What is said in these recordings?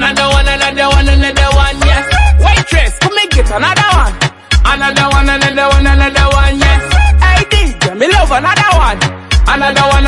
Another one, yes. Waitress, come and get another one. Another one, yes. Hey DJ, me love another one. Another one,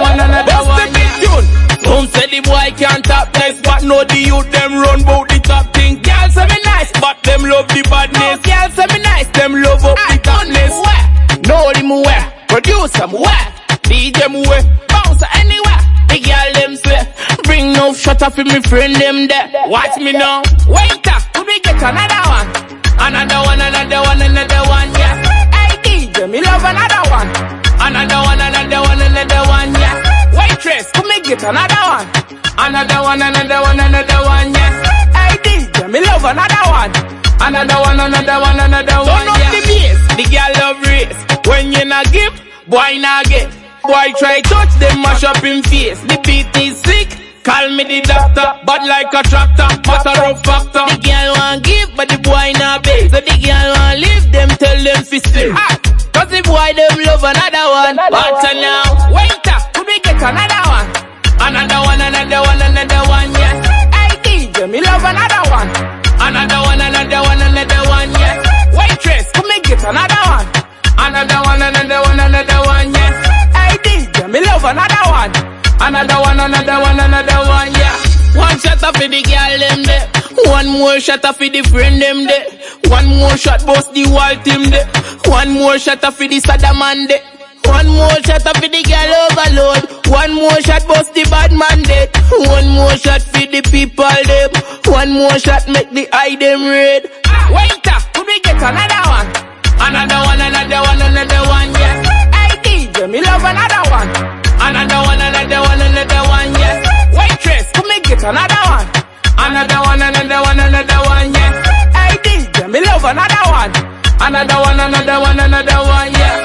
yes. Some say the boy can't top this, but no the youth them run bout the top thing. Girls say me nice, but them love the badness. Girls say me nice, them love up the toughness. Know them where, producer where, DJ where, bouncer anywhere. The girl them say, bring no shutter for me friend them there. Watch me now, waiter, we be get another one. Another one, yes. Hey DJ, me love another one. Another one, yes. Waitress, come and get another one. Another one, yes. Hey DJ, me love another one. Another one, Turn up the bass, the girl love race. When you not give, boy not get. Boy try touch them, mash up in face. The beat is sick, call me the doctor. But like a tractor, matter of factor. The girl want give, but the boy not beg. So the girl want leave them, tell them fi stay. Cause the boy them love another one. But now, waiter, we get another one. Another one, yes. Hey DJ, me love another one. Another one, yes. Waitress, come and get another one. Another one, yes. Hey DJ, me love another one. Another one, yeah. One shot for the girl them there. One more shot for the friend them there. One more shot bust the whole team there. One more shot for the Saddam man there. One more shot for the girl overload. One more shot bust the bad man dead. One more shot for the people them. One more shot make the eye them red. Waiter, we get another one. Another one, yes. Hey DJ, me love another one. Another one, yes. Waitress, come and get another one. Another one, yes. Hey DJ, me love another one. Another one, yes.